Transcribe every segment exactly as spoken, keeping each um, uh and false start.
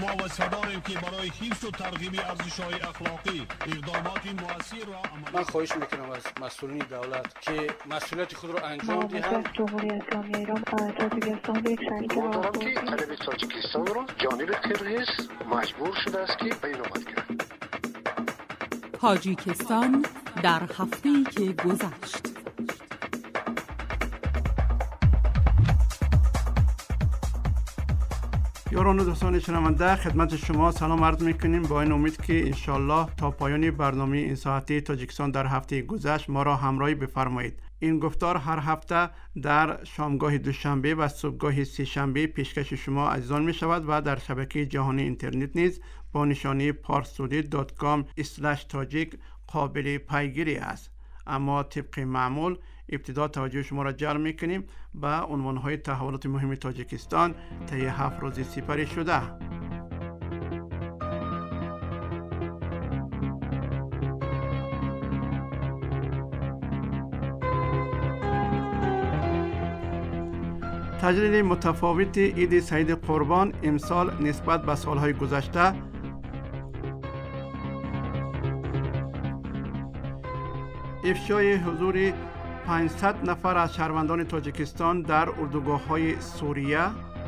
ما وسیله داریم که برای حفظ و ترغیب ارزش‌های اخلاقی اقدامات مؤثر را عملی. من خواهش میکنم از مسئولین دولت که مسئولیت خود را انجام دهند. جمهوری اسلامی ایران تاجیکستان یک شریک دارم که طرف تاجیکستان را جانب قرقیز مجبور شده است که بینامد کرد. تاجیکستان در هفته‌ای که گذشت. یاران و دوستان شنونده، خدمت شما سلام عرض میکنیم با این امید که انشالله تا پایان برنامه این ساعتی تاجیکستان در هفته گذشت ما را همراهی بفرمایید. این گفتار هر هفته در شامگاه دوشنبه و صبحگاه سه شنبه پیشکش شما عزیزان می شود و در شبکه جهانی اینترنت نیز با نشانی پارسودی دات کام اسلش تاجیک قابل پیگیری است. اما طبق معمول ابتدا توجه شما را جلب میکنیم به عنوانهای تحولات مهم تاجیکستان طی هفت روز سپری شده. تجلیل متفاوت عید سعید قربان امسال نسبت به سالهای گذشته. افشای حضور پانصد نفر از شهروندان تاجیکستان در اردوگاه‌های سوریه.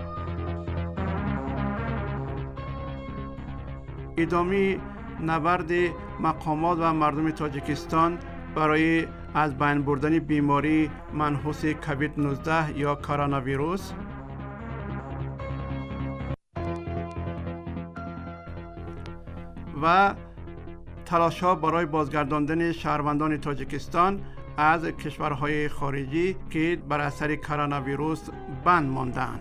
ادامه نبرد مقامات و مردم تاجیکستان برای از بین بردن بیماری منحوس کووید نوزده یا کرونا ویروس. و تلاش‌ها برای بازگرداندن شهروندان تاجیکستان از کشورهای خارجی که بر اثر کرونا ویروس بند ماندند.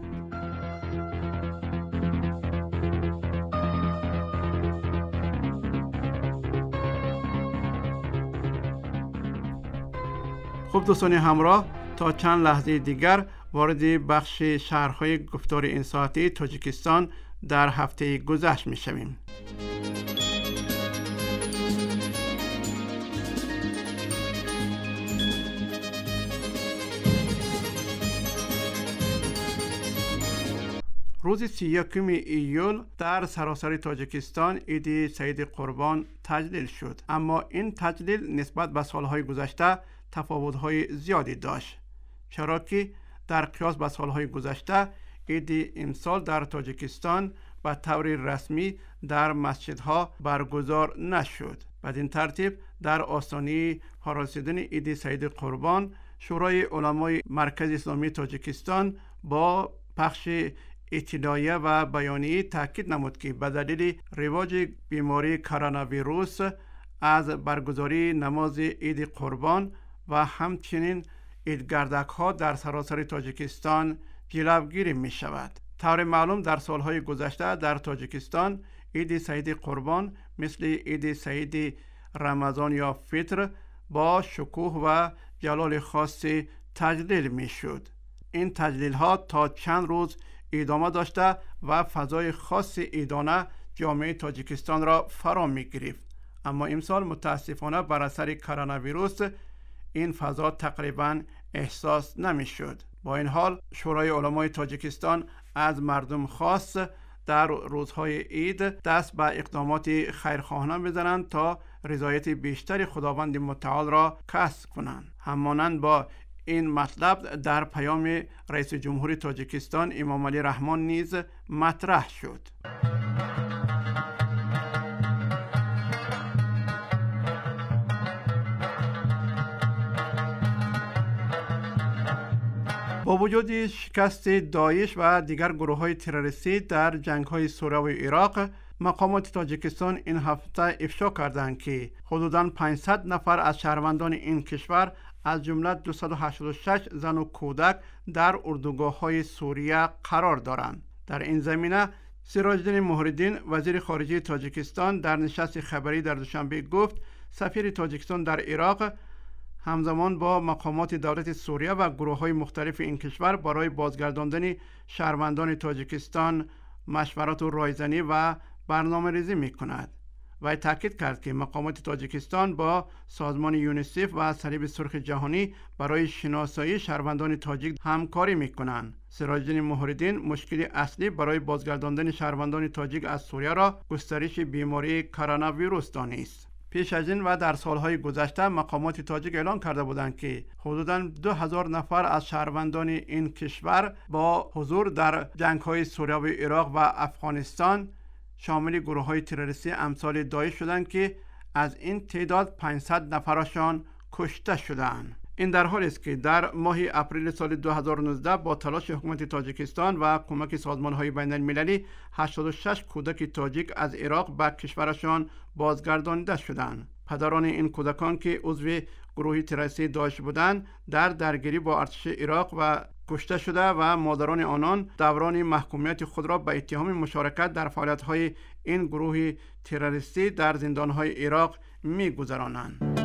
خب دوستان همراه، تا چند لحظه دیگر وارد بخش شهرهای گفتار این ساعتی تاجیکستان در هفته گذشت می شویم. روز سی و یکم ایول در سراسر تاجیکستان عید سعید قربان تجلیل شد، اما این تجلیل نسبت به سالهای گذشته تفاوت‌های زیادی داشت، چرا که در قیاس با سالهای گذشته عید امسال در تاجیکستان به طور رسمی در مسجدها برگزار نشد. بدین ترتیب در آستانه پاراسیدن عید سعید قربان شورای علمای مرکز اسلامی تاجیکستان با پخش اطلاعیه و بیانیه تاکید نمود که به دلیل رواج بیماری کرونا ویروس از برگزاری نماز عید قربان و همچنین عیدگردک ها در سراسر تاجیکستان جلوگیری می شود. طور معلوم در سالهای گذشته در تاجیکستان عید سعید قربان مثل عید سعید رمضان یا فطر با شکوه و جلال خاص تجلیل می شد. این تجلیل ها تا چند روز ادامه داشته و فضای خاص عیدانه جامعه تاجیکستان را فرا می گرفت. اما امسال متاسفانه بر اثر کرونا ویروس این فضا تقریبا احساس نمی شد. با این حال شورای علمای تاجیکستان از مردم خواست در روزهای عید دست به اقدامات خیرخواهانه بزنند تا رضایت بیشتر خداوند متعال را کسب کنند. همانند با این مطلب در پیام رئیس جمهوری تاجیکستان امام علی رحمان نیز مطرح شد. با وجود شکست داعش و دیگر گروه‌های تروریستی در جنگ‌های سوریه و عراق، مقامات تاجیکستان این هفته افشا کردند که حدوداً پانصد نفر از شهروندان این کشور از جمله دویست و هشتاد و شش زن و کودک در اردوگاه‌های سوریه قرار دارند. در این زمینه سراج الدین مهرالدین وزیر خارجه تاجیکستان در نشست خبری در دوشنبه گفت سفیر تاجیکستان در عراق همزمان با مقامات دولت سوریه و گروه‌های مختلف این کشور برای بازگرداندن شهروندان تاجیکستان مشورت و رایزنی و برنامه‌ریزی می‌کند و تاکید کرد که مقامات تاجیکستان با سازمان یونیسف و صلیب سرخ جهانی برای شناسایی شهروندان تاجیک همکاری می‌کنند. سراج الدین مهرالدین مشکل اصلی برای بازگرداندن شهروندان تاجیک از سوریه را گسترش بیماری کرونا ویروس دانست. پیش از این و در سالهای گذشته مقامات تاجیک اعلام کرده بودند که حدوداً دو هزار نفر از شهروندان این کشور با حضور در جنگ‌های سوریه و عراق و افغانستان شامل گروه‌های تروریستی امثال داعش شدند که از این تعداد پانصد نفرشان کشته شدند. این در حالی است که در ماه اپریل سال دو هزار و نوزده با تلاش حکومت تاجیکستان و کمک سازمان‌های بین‌المللی هشتاد و شش کودک تاجیک از عراق به کشورشان بازگردانیده شدند. پدران این کودکان که عضو گروه تروریستی داعش بودند در درگیری با ارتش عراق و کشته شده و مادران آنان دوران محکومیت خود را به اتهام مشارکت در فعالیت‌های این گروه تروریستی در زندان‌های عراق می‌گذرانند.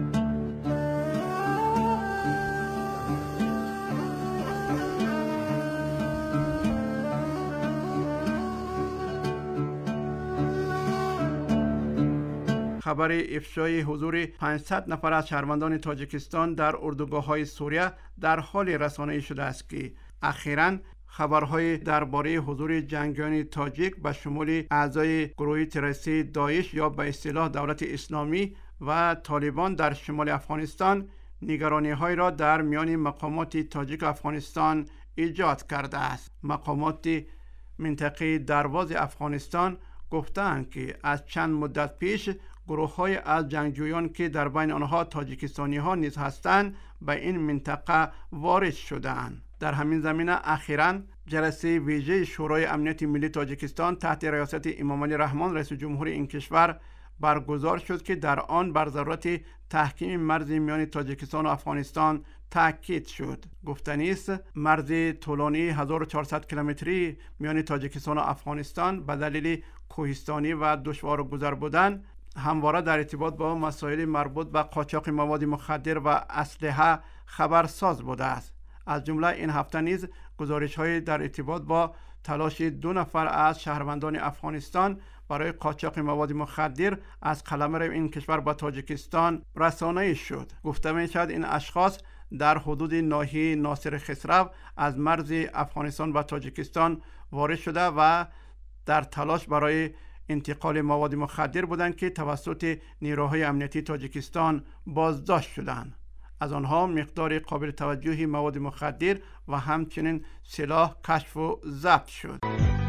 خبر افشای حضور پانصد نفر از شهروندان تاجیکستان در اردوگاه‌های سوریه در حال رسانه‌ای شده است که اخیراً خبرهای درباره حضور جنگیان تاجیک به شمول اعضای گروه تروریستی داعش یا به اصطلاح دولت اسلامی و طالبان در شمال افغانستان نگرانی‌های را در میان مقامات تاجیک افغانستان ایجاد کرده است. مقامات منطقه درواز افغانستان گفتند که از چند مدت پیش گروه‌های از جنگجویان که در بین آنها تاجیکستانی‌ها نیز هستند به این منطقه وارد شدند. در همین زمینه اخیراً جلسه ویژه شورای امنیت ملی تاجیکستان تحت ریاست امام علی رحمان رئیس جمهور این کشور برگزار شد که در آن بر ضرورت تحکیم مرز میان تاجیکستان و افغانستان تاکید شد. گفتنی است مرز طولانی هزار و چهارصد کیلومتری میان تاجیکستان و افغانستان به دلیل کوهستانی و دشوار گذر بودن همواره در ارتباط با مسائل مربوط به قاچاق مواد مخدر و اسلحه خبرساز بوده است. از جمله این هفته نیز گزارش‌های در ارتباط با تلاش دو نفر از شهروندان افغانستان برای قاچاق مواد مخدر از قلمرو این کشور به تاجیکستان رسانه‌ای شد. گفته می‌شود این اشخاص در حدود ناحیه ناصر خسرو از مرز افغانستان و تاجیکستان وارد شده و در تلاش برای انتقال مواد مخدر بودند که توسط نیروهای امنیتی تاجیکستان بازداشت شدند. از آنها مقدار قابل توجهی مواد مخدر و همچنین سلاح کشف و ضبط شد.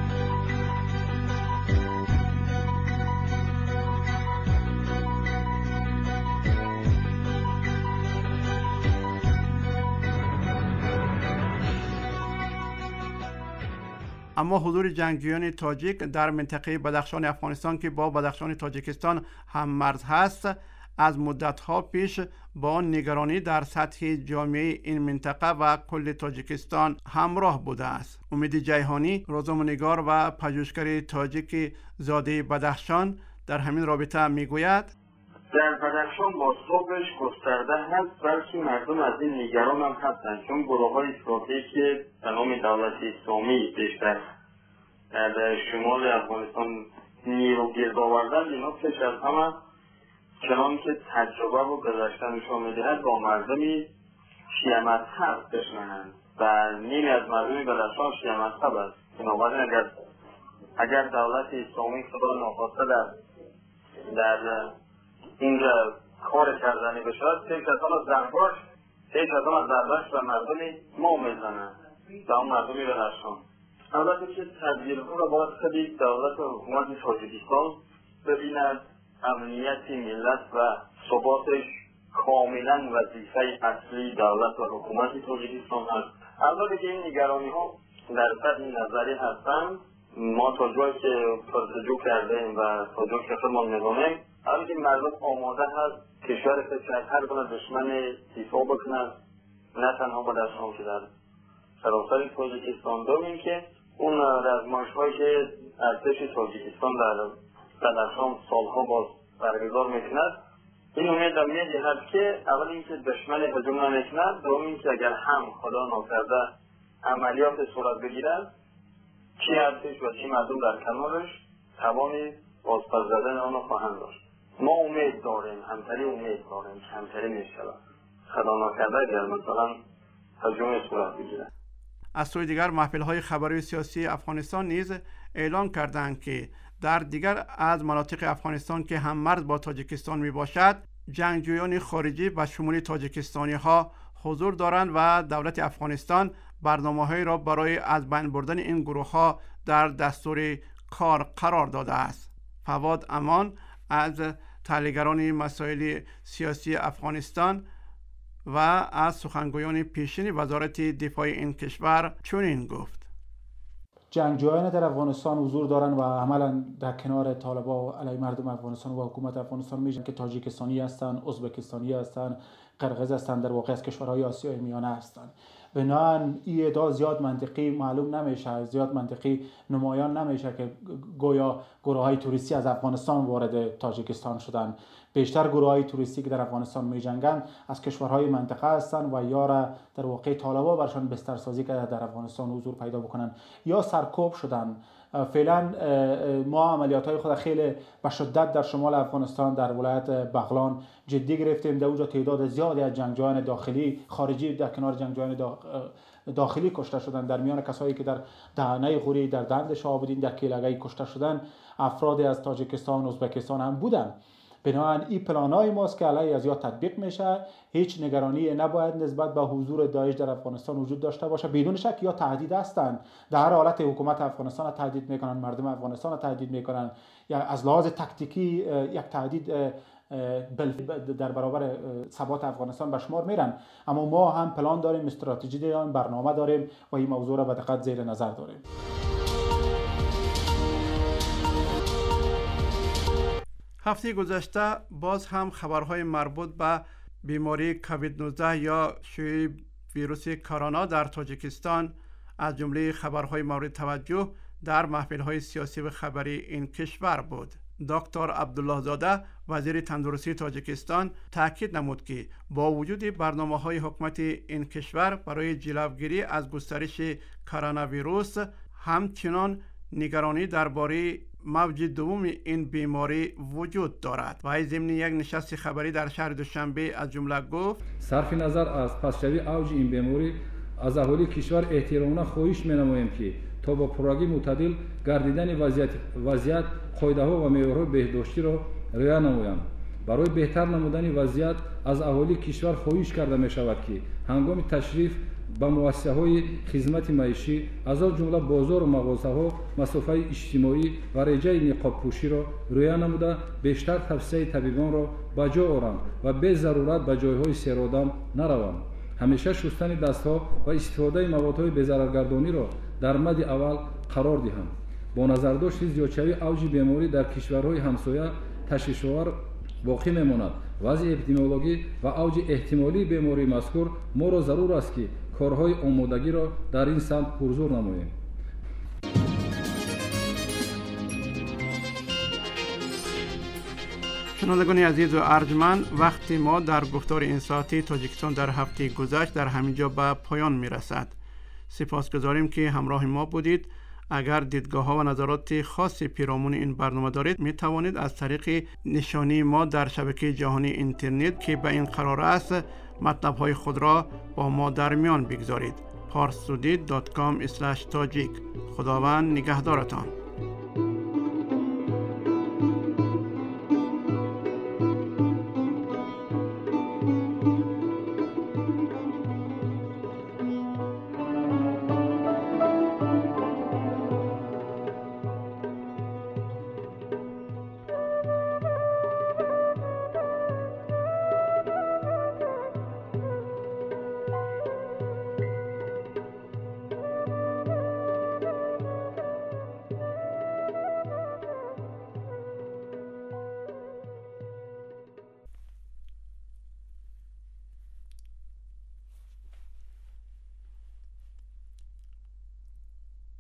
اما حضور جنگجویان تاجیک در منطقه بدخشان افغانستان که با بدخشان تاجیکستان هم مرز هست از مدت‌ها پیش با نگرانی در سطح جامعه این منطقه و کل تاجیکستان همراه بوده است. امید جیهانی، روزنامه‌نگار و پژوهشگر تاجیک زاده بدخشان در همین رابطه میگوید: در بدخشان بازتابش گسترده هست، بلکه مردم از این نگران هم هستند، چون گروه‌های استراتژیکی که به نام دولت اسلامی بیشتر در شمال افغانستان نیرو گرد آوردن، اینا پیش از همه چنان که تجربه و گذشته نشان می‌دهد با مردمی شیعه مذهب دشمنند و نیمی از مردم بدخشان شیعه مذهب است. بنابراین اگر اگر دولت اسلامی خدا ناخواسته در در اینجا کار کردنی بشود، پیش از آن ضرباش پیش از آن ضرباش و مردمی ما میزنند و اون مردمی بدخشان. البته که تدبیرها را باید خیلی دولت و حکومت تاجیکستان ببیند. امنیت ملت و ثباتش کاملا وظیفه اصلی دولت و حکومت تاجیکستان هست. البته که این نگرانی ها در سطح نظری هستند، ما تا جایی که پرسجو کردیم و تا جایی که خودمان می‌دانیم، البته مردم آماده هست کشور خود هر گونه دشمن دفاع بکنند، نه تنها بدخشان که در سراسر تاجیکستان. دوم که اون رزمایش‌هایی که ارتش تاجیکستان در بدخشان سالها باز برگزار میکند، این امید میدهد که اول اینکه دشمن هجوم نمیکند، دوم اینکه اگر هم خدا ناکرده عملیات صورت بگیرد، چی ارتش و چی مردم در کنارش توان بازپس زدن آن خواهند داشت. ما امید داریم، همتری امید داریم که همتری میشود. خدا نکرده اگر مثلا هجوم صورت بگیره. از سوی دیگر محفل‌های خبری سیاسی افغانستان نیز اعلان کردند که در دیگر از مناطق افغانستان که هم مرز با تاجیکستان می باشد جنگجویان خارجی و شمول تاجیکستانی ها حضور دارند و دولت افغانستان برنامه‌هایی را برای از بین بردن این گروه ها در دستور کار قرار داده است. فواد امان از تحلیلگران مسائل سیاسی افغانستان و از سخنگویان پیشین وزارت دفاع این کشور چنین گفت: جنگجویان در افغانستان حضور دارند و عملا در کنار طالبان علیه مردم افغانستان و حکومت افغانستان میشن که تاجیکستانی هستند، ازبکستانی هستند، قرقیز هستند، در واقع از کشورهای آسیای میانه هستند. بنابراین این ادعا زیاد منطقی معلوم نمیشه، زیاد منطقی نمایان نمیشه که گویا گروه های توریستی از افغانستان وارد تاجیکستان شدن. بیشتر گروه های توریستی که در افغانستان می جنگند از کشورهای منطقه هستند و یا را در واقع طالبان برشان بسترسازی کرده در افغانستان حضور پیدا بکنن یا سرکوب شدن. فعلا ما عملیات های خود خیلی به شدت در شمال افغانستان در ولایت بغلان جدی گرفتیم. در اونجا تعداد زیادی از جنگجویان داخلی خارجی در کنار جنگجویان داخلی کشته شدند. در میان کسایی که در دهنه غوری، در دند شهاب‌الدین، در کیلگی کشته شدند افرادی از تاجیکستان و ازبکستان هم بودند. بنابراین این پلان‌های ماست که علیه از یا تطبیق میشه. هیچ نگرانی نباید نسبت به حضور داعش در افغانستان وجود داشته باشه. بدون شک یا تهدید هستند، در هر حالت حکومت افغانستان را تهدید میکنن، مردم افغانستان را تهدید میکنن، یا از لحاظ تاکتیکی یک تهدید در برابر ثبات افغانستان به شمار میرن. اما ما هم پلان داریم، استراتژی داریم، برنامه داریم و این موضوع را به دقت زیر نظر داریم. هفته گذشته باز هم خبرهای مربوط به بیماری کووید نوزده یا شیوع ویروس کرونا در تاجیکستان از جمله خبرهای مورد توجه در محفل‌های سیاسی و خبری این کشور بود. دکتر عبدالله زاده وزیر تندرستی تاجیکستان تاکید نمود که با وجود برنامه‌های حکومت این کشور برای جلوگیری از گسترش کرونا ویروس همچنان نگرانی درباره موج دوم این بیماری وجود دارد. و از ضمن یک نشست خبری در شهر دوشنبه از جمله گفت: صرف نظر از پسشوی اوج این بیماری از اهالی کشور احترامانه خواهش می‌نماییم که تا با پروژه معتدل گردیدن وضعیت وضعیت قاعده‌ها و معیارهای بهداشتی را رعایت نمایند. برای بهتر نمودن وضعیت از اهالی کشور خواهش کرده می‌شود که هنگام تشریف به مؤسسه‌های خدمات معیشی از آن جمله بازار و مغازه‌ها مسافه اجتماعی و رجای نقاب پوشی را رعایت نموده بیشتر توصیه طبیبان را به جا آورند و به ضرورت به جایهای سیرآدم نروند. همیشه شستن دستها و استفاده موادهای بی‌ضررگردانی را در مد اول قرار دهند. با نظرداشت زیادشوی اوج بیماری در کشورهای همسایه تشویش‌آور باقی میماند. وضع اپیدمیولوژی و اوج احتمالی بیماری مذکور ما را ضرور است که کارهای آمادگی را در این سمت پرزور نماییم. شنوندگان عزیز و ارجمند، وقتی ما در گفتار این ساعتی تاجیکستان در هفته گذشت در همینجا به پایان میرسد. سپاسگزاریم که همراه ما بودید. اگر دیدگاه ها و نظرات خاصی پیرامون این برنامه دارید می توانید از طریق نشانی ما در شبکه جهانی اینترنت که به این قرار است مطلب های خود را با ما در میان بگذارید. پارسودی دات کام اسلش تاجیک. خداوند نگهدارتان.